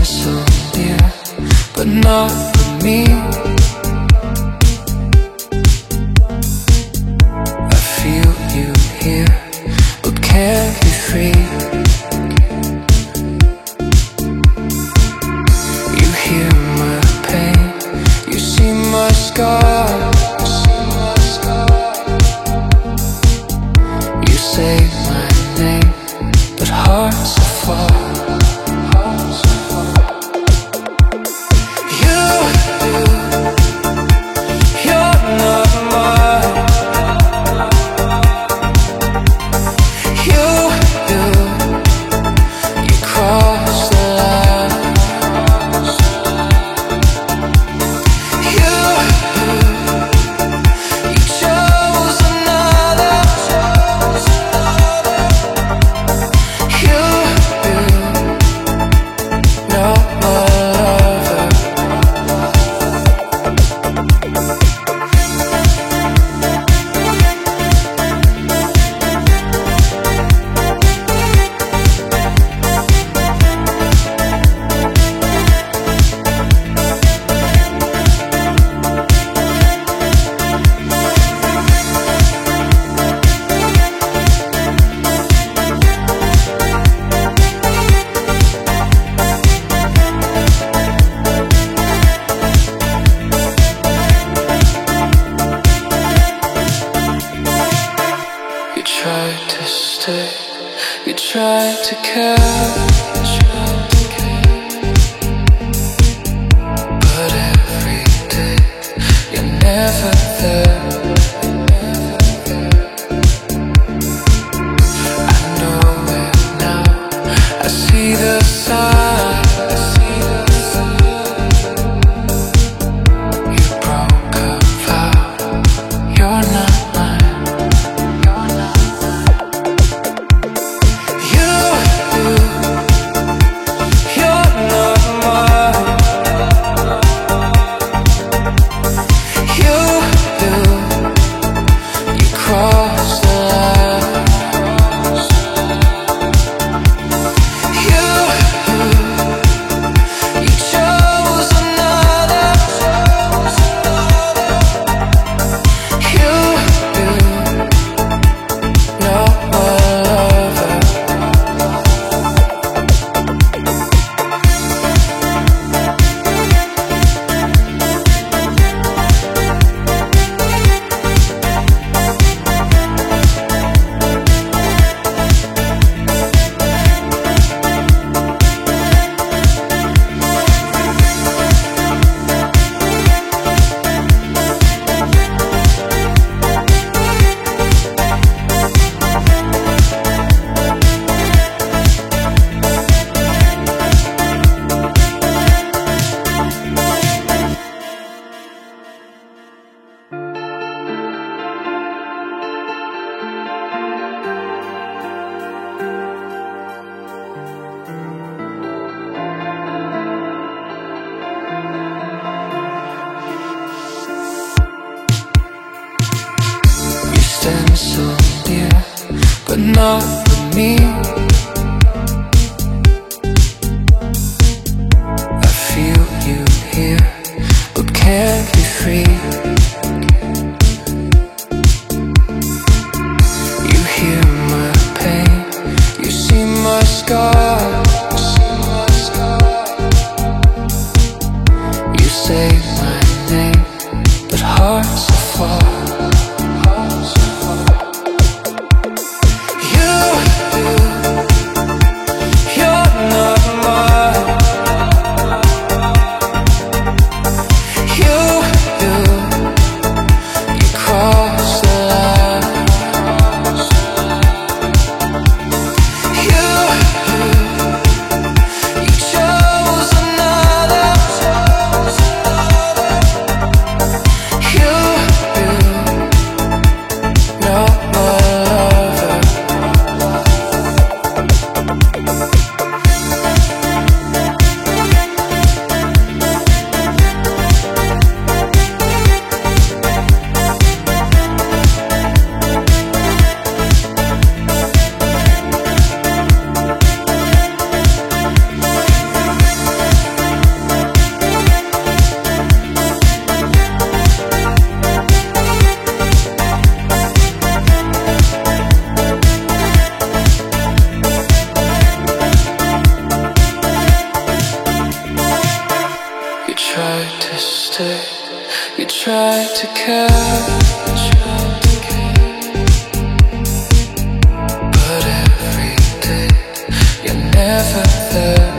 so near, but not with me. I feel you here, but can't be free. You hear my pain, you see my scars. You say my name, but hearts are far. You tried to catch, but every day you're never there. I know it now, I see the signs. You broke a vow, you're not mine. So near, but not with me. I feel you here, but can't be free. You hear my pain, you see my scars. You say my name, but hearts are far. try to catch, but every day you're never there.